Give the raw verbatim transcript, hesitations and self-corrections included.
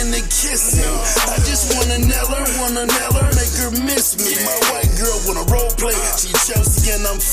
into kissing. I just wanna nail her, wanna nail her, make her miss me. My white girl wanna role play, she Chelsea and I'm